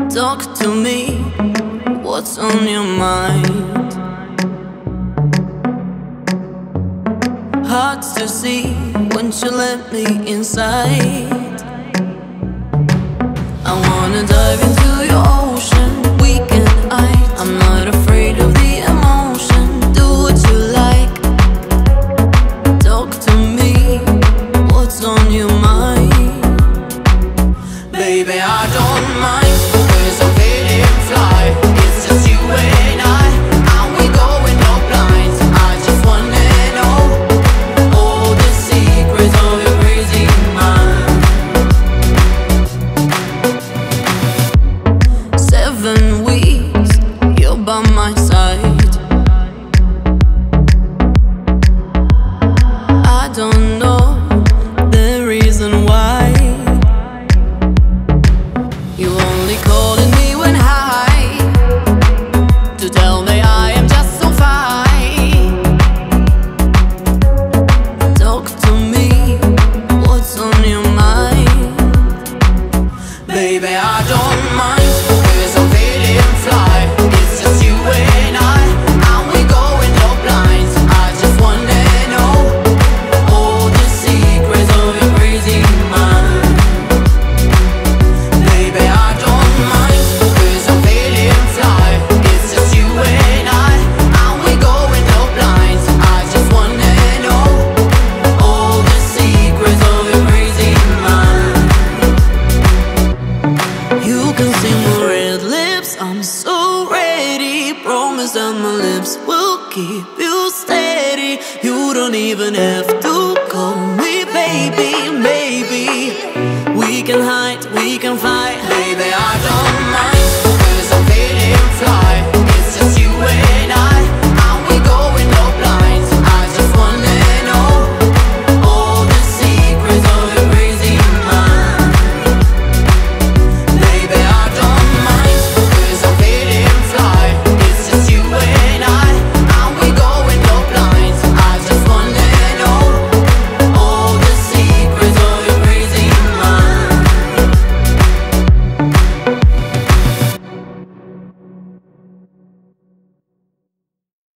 Talk to me, what's on your mind? Hard to see when you let me inside. I wanna dive into your ocean, we can hide. I'm not afraid of the emotion, do what you like. Talk to me, what's on your mind? Baby, I don't mind, 'cause I'm feeling fly. It's just you and we going no blinds. I just wanna know all the secrets of your crazy mind. 7 weeks, you're by my side. I don't know the reason why. You only calling me when high, to tell me I am just so fine. Talk to me, what's on your mind? Baby, I don't mind, 'cause I'm feeling fly. It's just you and we going no blinds. I just wanna know all the secrets of your crazy mind. Baby, I don't mind, 'cause I'm feeling fly. It's just you and we going no blinds. I just wanna know all the secrets of your crazy mind. You can see my red lips, I'm so ready. Promise that my lips will keep you steady. You don't even have to call me baby, maybe we can hide, we can fight. Baby, I